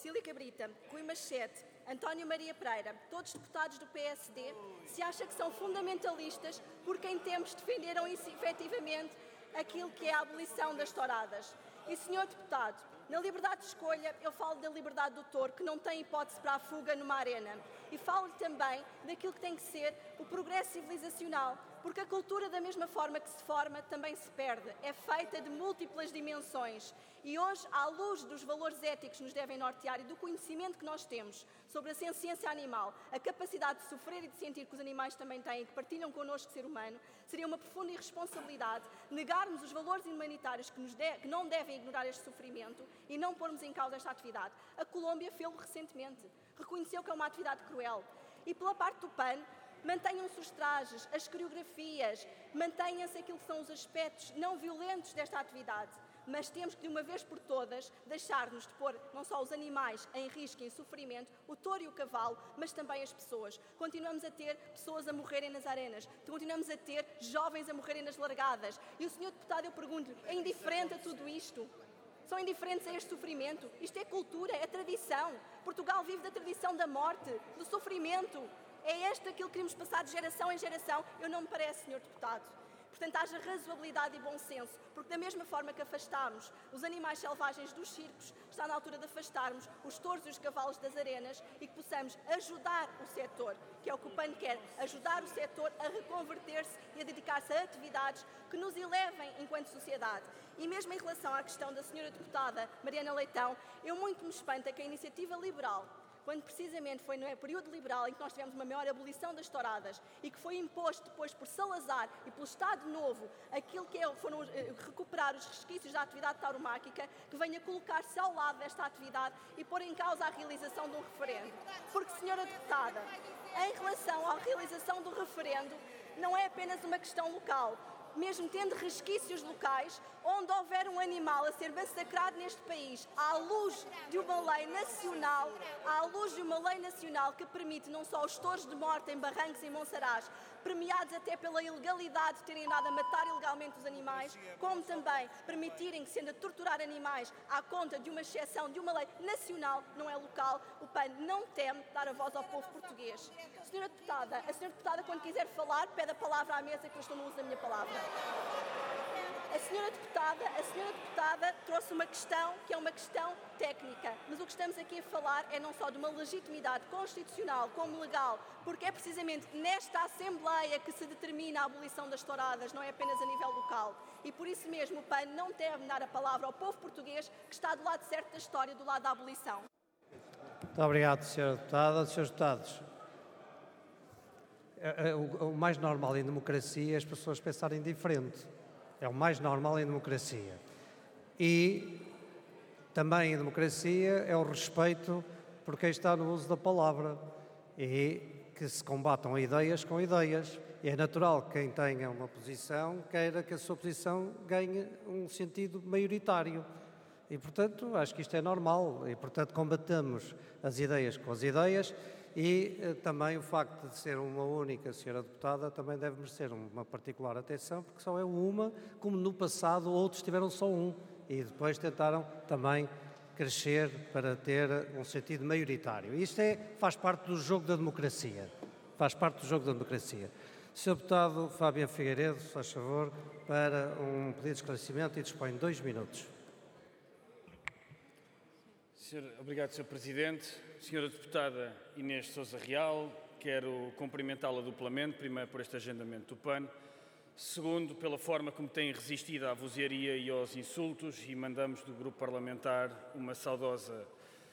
Cecília Cabrita, Rui Machete, António Maria Pereira, todos deputados do PSD, se acha que são fundamentalistas porque em tempos defenderam efetivamente aquilo que é a abolição das touradas. E, senhor deputado, na liberdade de escolha, eu falo da liberdade do touro, que não tem hipótese para a fuga numa arena. E falo também daquilo que tem que ser o progresso civilizacional, porque a cultura, da mesma forma que se forma, também se perde. É feita de múltiplas dimensões. E hoje, à luz dos valores éticos que nos devem nortear e do conhecimento que nós temos sobre a ciência animal, a capacidade de sofrer e de sentir que os animais também têm e que partilham connosco, ser humano, seria uma profunda irresponsabilidade negarmos os valores humanitários que não devem ignorar este sofrimento e não pormos em causa esta atividade. A Colômbia fez-lo recentemente. Reconheceu que é uma atividade cruel. E pela parte do PAN, mantenham-se os trajes, as coreografias, mantenham-se aquilo que são os aspectos não violentos desta atividade. Mas temos que, de uma vez por todas, deixar-nos de pôr não só os animais em risco e em sofrimento, o touro e o cavalo, mas também as pessoas. Continuamos a ter pessoas a morrerem nas arenas, continuamos a ter jovens a morrerem nas largadas. E o senhor deputado, eu pergunto-lhe, é indiferente a tudo isto? São indiferentes a este sofrimento? Isto é cultura, é tradição. Portugal vive da tradição da morte, do sofrimento. É este aquilo que queremos passar de geração em geração? Eu não me parece, senhor deputado. Portanto, haja razoabilidade e bom senso, porque da mesma forma que afastámos os animais selvagens dos circos, está na altura de afastarmos os touros e os cavalos das arenas e que possamos ajudar o setor, que é o que o PAN quer, ajudar o setor a reconverter-se e a dedicar-se a atividades que nos elevem enquanto sociedade. E mesmo em relação à questão da senhora deputada Mariana Leitão, eu muito me espanta que a iniciativa liberal, quando precisamente foi no período liberal em que nós tivemos uma maior abolição das touradas e que foi imposto depois por Salazar e pelo Estado Novo aquilo que foram recuperar os resquícios da atividade tauromáquica, que venha colocar-se ao lado desta atividade e pôr em causa a realização de um referendo. Porque, senhora deputada, em relação à realização do referendo, não é apenas uma questão local. Mesmo tendo resquícios locais, onde houver um animal a ser massacrado neste país, à luz de uma lei nacional, que permite não só os touros de morte em Barrancos e Monsaraz, premiados até pela ilegalidade de terem andado a matar ilegalmente os animais, como também permitirem que se ande a torturar animais à conta de uma exceção de uma lei nacional, não é local, o PAN não teme dar a voz ao povo português. A senhora deputada, quando quiser falar, pede a palavra à mesa, que eu estou no uso da minha palavra. A senhora deputada trouxe uma questão que é uma questão técnica, mas o que estamos aqui a falar é não só de uma legitimidade constitucional como legal, porque é precisamente nesta Assembleia que se determina a abolição das touradas, não é apenas a nível local. E por isso mesmo o PAN não deve dar a palavra ao povo português que está do lado certo da história, do lado da abolição. Muito obrigado, senhora deputada. Senhores deputados, o mais normal em democracia é as pessoas pensarem diferente. É o mais normal em democracia. E também em democracia é o respeito por quem está no uso da palavra e que se combatam ideias com ideias. E é natural que quem tenha uma posição queira que a sua posição ganhe um sentido maioritário. E, portanto, acho que isto é normal e, portanto, combatemos as ideias com as ideias e também o facto de ser uma única senhora deputada também deve merecer uma particular atenção, porque só é uma, como no passado outros tiveram só um e depois tentaram também crescer para ter um sentido maioritário. Isto faz parte do jogo da democracia. Faz parte do jogo da democracia. Sr. Deputado Fábio Figueiredo, faz favor, para um pedido de esclarecimento e dispõe de 2 minutos. Obrigado, Sr. Presidente. Senhora Deputada Inês de Sousa Real, quero cumprimentá-la duplamente, primeiro por este agendamento do PAN, segundo pela forma como tem resistido à vozearia e aos insultos e mandamos do Grupo Parlamentar um saudoso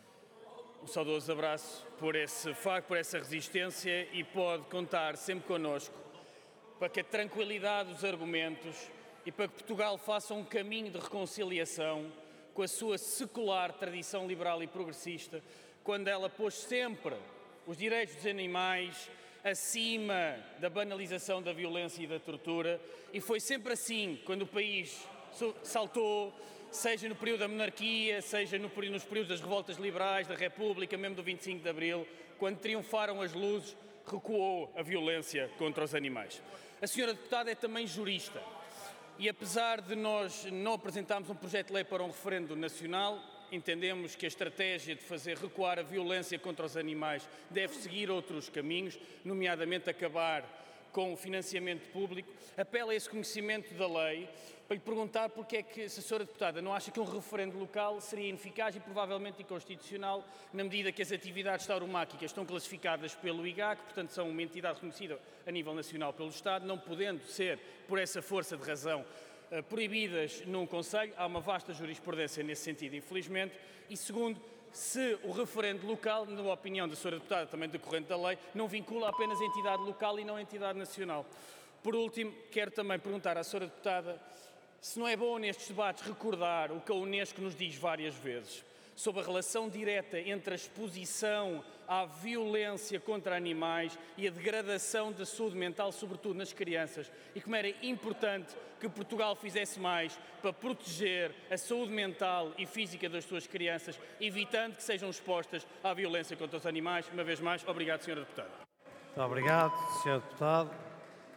abraço por esse facto, por essa resistência e pode contar sempre connosco para que a tranquilidade dos argumentos e para que Portugal faça um caminho de reconciliação com a sua secular tradição liberal e progressista, quando ela pôs sempre os direitos dos animais acima da banalização da violência e da tortura, e foi sempre assim quando o país saltou, seja no período da monarquia, seja nos períodos das revoltas liberais, da República, mesmo do 25 de Abril, quando triunfaram as luzes, recuou a violência contra os animais. A senhora deputada é também jurista. E apesar de nós não apresentarmos um projeto de lei para um referendo nacional, entendemos que a estratégia de fazer recuar a violência contra os animais deve seguir outros caminhos, nomeadamente acabar com o financiamento público. Apelo a esse conhecimento da lei para lhe perguntar porque é que a senhora deputada não acha que um referendo local seria ineficaz e provavelmente inconstitucional, na medida que as atividades tauromáquicas estão classificadas pelo IGAC, portanto são uma entidade reconhecida a nível nacional pelo Estado, não podendo ser, por essa força de razão, proibidas num concelho. Há uma vasta jurisprudência nesse sentido, infelizmente. E segundo, se o referendo local, na opinião da senhora deputada, também decorrente da lei, não vincula apenas a entidade local e não a entidade nacional. Por último, quero também perguntar à senhora deputada se não é bom nestes debates recordar o que a Unesco nos diz várias vezes sobre a relação direta entre a exposição à violência contra animais e a degradação da saúde mental, sobretudo nas crianças, e como era importante que Portugal fizesse mais para proteger a saúde mental e física das suas crianças, evitando que sejam expostas à violência contra os animais. Uma vez mais, obrigado, Sra. Deputada. Muito obrigado, Sr. Deputado.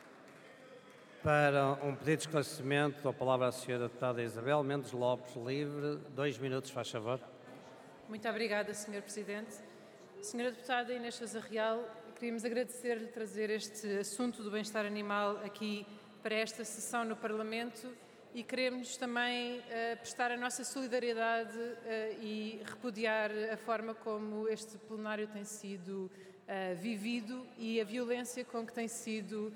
Para um pedido de esclarecimento, dou a palavra à Sra. Deputada Isabel Mendes Lopes, livre. 2 minutos, faz favor. Muito obrigada, Sr. Presidente. Sra. Deputada Inês Sousa Real, queríamos agradecer-lhe trazer este assunto do bem-estar animal aqui para esta sessão no Parlamento e queremos também prestar a nossa solidariedade e repudiar a forma como este plenário tem sido vivido e a violência com que tem sido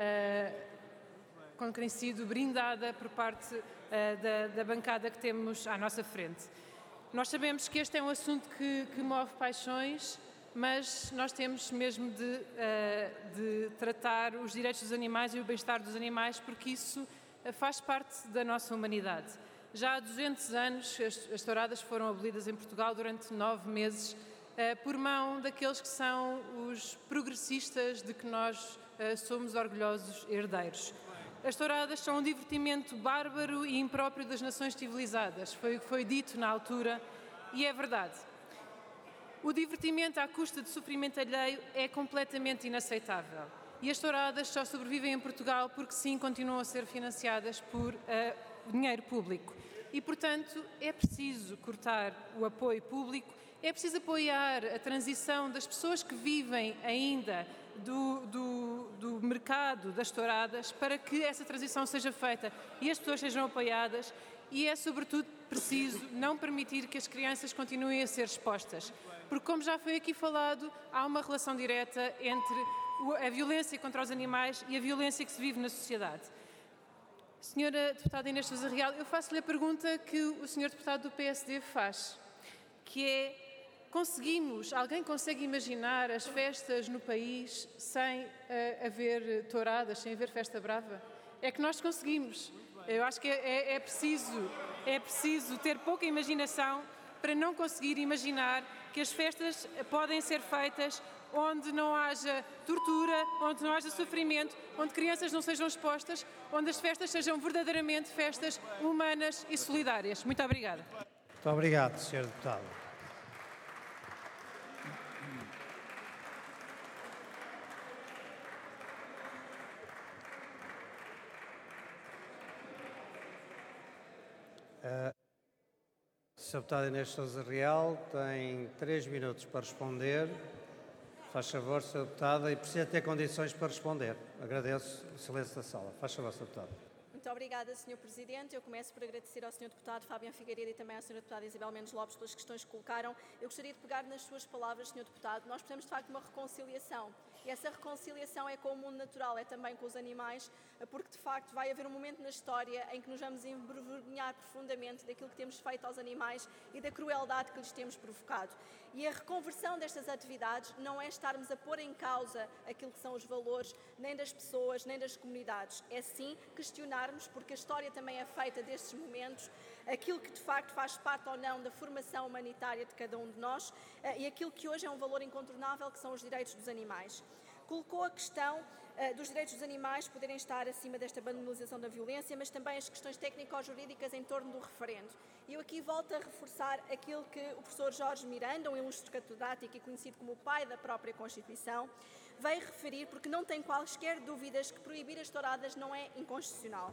brindada por parte da bancada que temos à nossa frente. Nós sabemos que este é um assunto que move paixões, mas nós temos mesmo de tratar os direitos dos animais e o bem-estar dos animais, porque isso faz parte da nossa humanidade. Já há 200 anos as touradas foram abolidas em Portugal durante 9 meses por mão daqueles que são os progressistas de que nós somos orgulhosos herdeiros. As touradas são um divertimento bárbaro e impróprio das nações civilizadas, foi o que foi dito na altura, e é verdade. O divertimento à custa de sofrimento alheio é completamente inaceitável. E as touradas só sobrevivem em Portugal porque sim, continuam a ser financiadas por dinheiro público. E, portanto, é preciso cortar o apoio público, é preciso apoiar a transição das pessoas que vivem ainda do mercado das touradas para que essa transição seja feita e as pessoas sejam apoiadas, e é sobretudo preciso não permitir que as crianças continuem a ser expostas, porque, como já foi aqui falado, há uma relação direta entre a violência contra os animais e a violência que se vive na sociedade. Senhora Deputada Inês Sousa Real, eu faço-lhe a pergunta que o Sr. Deputado do PSD faz, que é: alguém consegue imaginar as festas no país sem haver touradas, sem haver festa brava? É que nós conseguimos. Eu acho que é preciso ter pouca imaginação para não conseguir imaginar que as festas podem ser feitas onde não haja tortura, onde não haja sofrimento, onde crianças não sejam expostas, onde as festas sejam verdadeiramente festas humanas e solidárias. Muito obrigada. Muito obrigado, Sr. Deputado. Sr. Deputado Inês Sousa Real tem 3 minutos para responder. Faz favor, Sr. Deputada, e precisa ter condições para responder. Agradeço o silêncio da sala. Faz favor, Sr. Deputado. Muito obrigada, Sr. Presidente. Eu começo por agradecer ao Sr. Deputado Fábio Figueiredo e também à Sra. Deputada Isabel Mendes Lopes pelas questões que colocaram. Eu gostaria de pegar nas suas palavras, Sr. Deputado. Nós precisamos, de facto, de uma reconciliação. E essa reconciliação é com o mundo natural, é também com os animais, porque, de facto, vai haver um momento na história em que nos vamos envergonhar profundamente daquilo que temos feito aos animais e da crueldade que lhes temos provocado. E a reconversão destas atividades não é estarmos a pôr em causa aquilo que são os valores nem das pessoas, nem das comunidades. É sim questionarmos, porque a história também é feita destes momentos, aquilo que de facto faz parte ou não da formação humanitária de cada um de nós e aquilo que hoje é um valor incontornável, que são os direitos dos animais. Colocou a questão dos direitos dos animais poderem estar acima desta banalização da violência, mas também as questões técnico-jurídicas em torno do referendo. E eu aqui volto a reforçar aquilo que o professor Jorge Miranda, um ilustre catedrático e conhecido como o pai da própria Constituição, veio referir, porque não tem quaisquer dúvidas que proibir as touradas não é inconstitucional.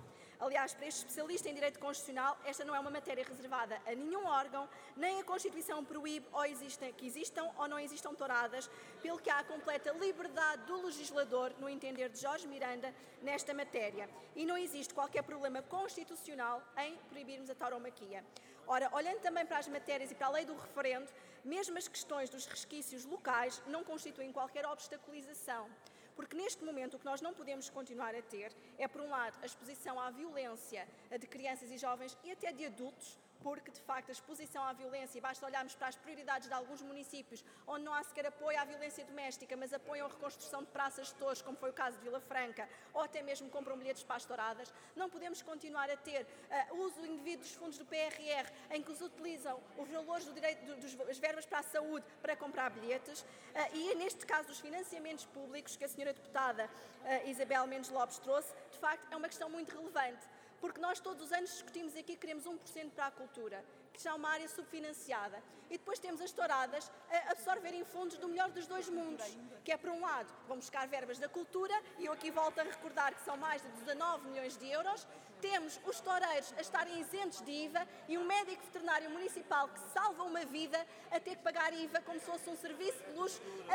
Aliás, para este especialista em Direito Constitucional, esta não é uma matéria reservada a nenhum órgão, nem a Constituição proíbe que existam ou não existam touradas, pelo que há a completa liberdade do legislador, no entender de Jorge Miranda, nesta matéria. E não existe qualquer problema constitucional em proibirmos a tauromaquia. Ora, olhando também para as matérias e para a lei do referendo, mesmo as questões dos resquícios locais não constituem qualquer obstaculização. Porque neste momento o que nós não podemos continuar a ter é, por um lado, a exposição à violência de crianças e jovens e até de adultos, porque, de facto, a exposição à violência, e basta olharmos para as prioridades de alguns municípios onde não há sequer apoio à violência doméstica, mas apoiam a reconstrução de praças de touros, como foi o caso de Vila Franca, ou até mesmo compram bilhetes para as touradas, não podemos continuar a ter uso indevido dos fundos do PRR, em que os utilizam os valores das verbas para a saúde para comprar bilhetes, e neste caso dos financiamentos públicos que a senhora deputada Isabel Mendes Lopes trouxe, de facto, é uma questão muito relevante. Porque nós todos os anos discutimos aqui que queremos 1% para a cultura, que já é uma área subfinanciada. E depois temos as touradas a absorverem fundos do melhor dos dois mundos, que é, por um lado, vão buscar verbas da cultura, e eu aqui volto a recordar que são mais de 19 milhões de euros, temos os toureiros a estarem isentos de IVA e um médico veterinário municipal que salva uma vida a ter que pagar IVA como se fosse um serviço de luxo a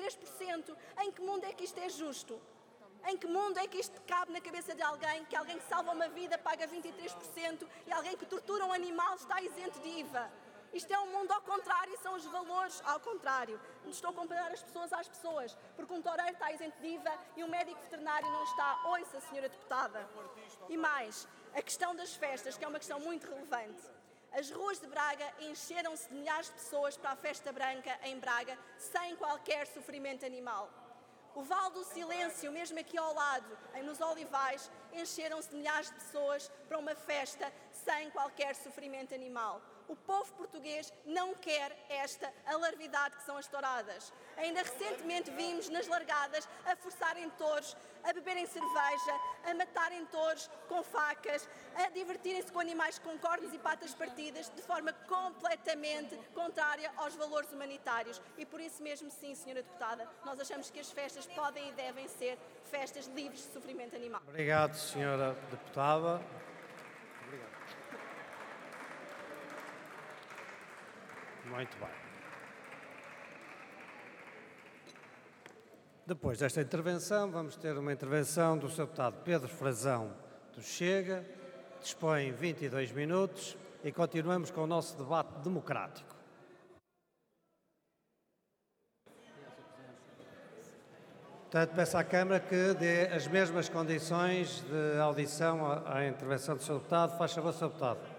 23%. Em que mundo é que isto é justo? Em que mundo é que isto cabe na cabeça de alguém, que alguém que salva uma vida paga 23% e alguém que tortura um animal está isento de IVA? Isto é um mundo ao contrário e são os valores ao contrário. Não estou a comparar as pessoas às pessoas, porque um toureiro está isento de IVA e um médico veterinário não está. Ouça, senhora deputada. E mais, a questão das festas, que é uma questão muito relevante. As ruas de Braga encheram-se de milhares de pessoas para a Festa Branca em Braga, sem qualquer sofrimento animal. O Vale do Silêncio, mesmo aqui ao lado, nos Olivais, encheram-se de milhares de pessoas para uma festa sem qualquer sofrimento animal. O povo português não quer esta alarvidade que são as touradas. Ainda recentemente vimos nas largadas a forçarem touros, a beberem cerveja, a matarem touros com facas, a divertirem-se com animais com cornos e patas partidas de forma completamente contrária aos valores humanitários. E por isso mesmo, sim, senhora deputada, nós achamos que as festas podem e devem ser festas livres de sofrimento animal. Obrigado, senhora deputada. Muito bem. Depois desta intervenção, vamos ter uma intervenção do Sr. Deputado Pedro Frazão do Chega, dispõe 22 minutos e continuamos com o nosso debate democrático. Portanto, peço à Câmara que dê as mesmas condições de audição à intervenção do Sr. Deputado. Faz favor, Sr. Deputado.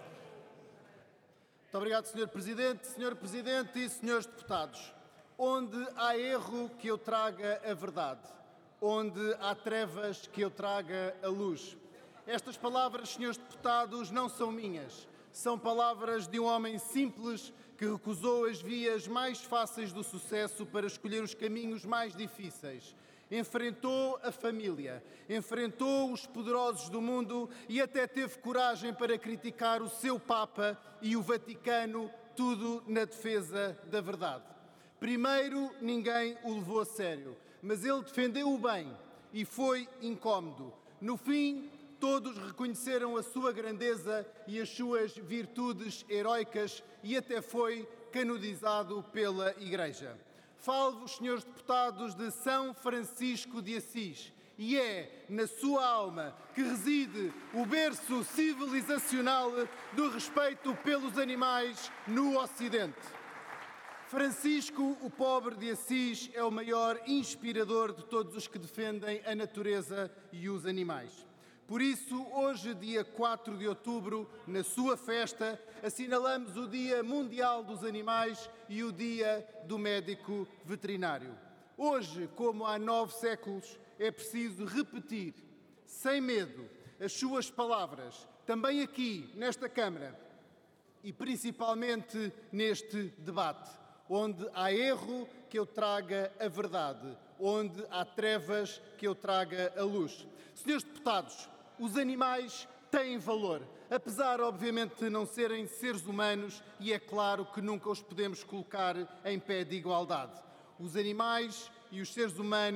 Muito obrigado, Sr. Presidente. Sr. Presidente e Srs. Deputados, onde há erro que eu traga a verdade, onde há trevas que eu traga a luz. Estas palavras, Srs. Deputados, não são minhas. São palavras de um homem simples que recusou as vias mais fáceis do sucesso para escolher os caminhos mais difíceis. Enfrentou a família, enfrentou os poderosos do mundo e até teve coragem para criticar o seu Papa e o Vaticano, tudo na defesa da verdade. Primeiro, ninguém o levou a sério, mas ele defendeu o bem e foi incómodo. No fim, todos reconheceram a sua grandeza e as suas virtudes heroicas e até foi canonizado pela Igreja. Falo-vos, senhores deputados, de São Francisco de Assis, e é na sua alma que reside o berço civilizacional do respeito pelos animais no Ocidente. Francisco, o pobre de Assis, é o maior inspirador de todos os que defendem a natureza e os animais. Por isso, hoje, dia 4 de outubro, na sua festa, assinalamos o Dia Mundial dos Animais e o Dia do Médico Veterinário. Hoje, como há 9 séculos, é preciso repetir, sem medo, as suas palavras, também aqui, nesta Câmara, e principalmente neste debate, onde há erro que eu traga a verdade, onde há trevas que eu traga a luz. Senhores deputados, os animais têm valor, apesar, obviamente, de não serem seres humanos, e é claro que nunca os podemos colocar em pé de igualdade. Os animais e os seres humanos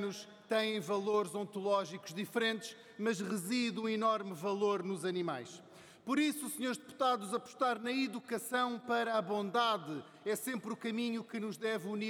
têm valores ontológicos diferentes, mas reside um enorme valor nos animais. Por isso, senhores deputados, apostar na educação para a bondade é sempre o caminho que nos deve unir